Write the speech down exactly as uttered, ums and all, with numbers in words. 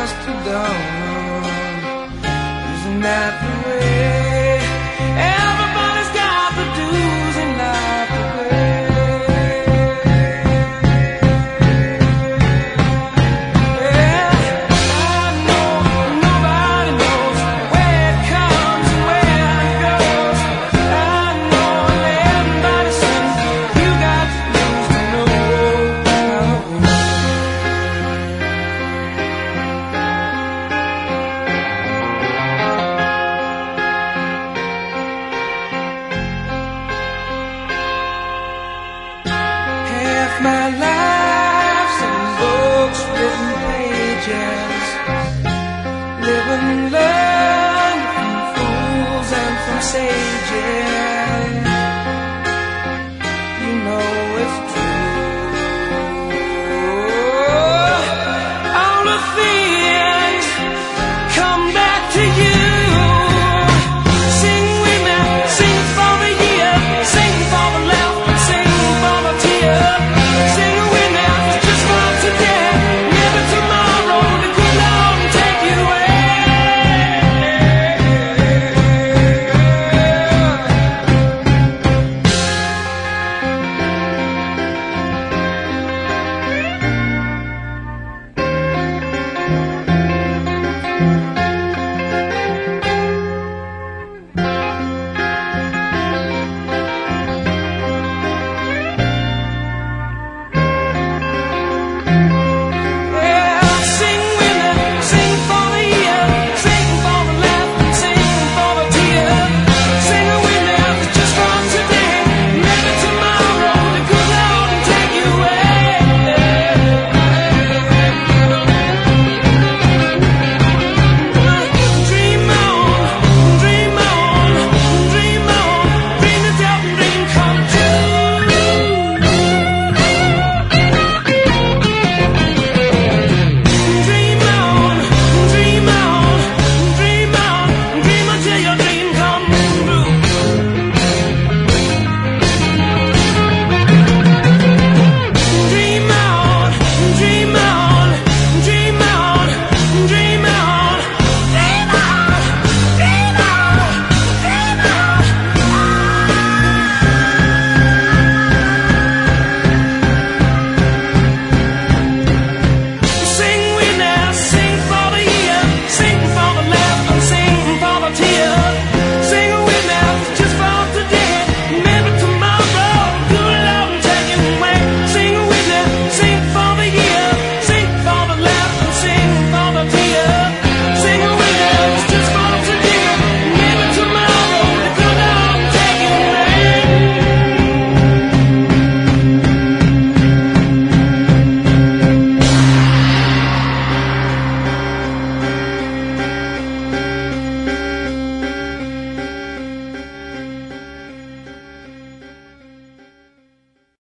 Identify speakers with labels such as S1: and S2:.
S1: dusk to dawn. Isn't that the way? Everybody's got the dues in life to pay. Yeah, I know nobody knows where it comes and where it goes. I know everybody sings. You got the dues to know. Half my life's in books, written pages. Live and learn from fools and from sages.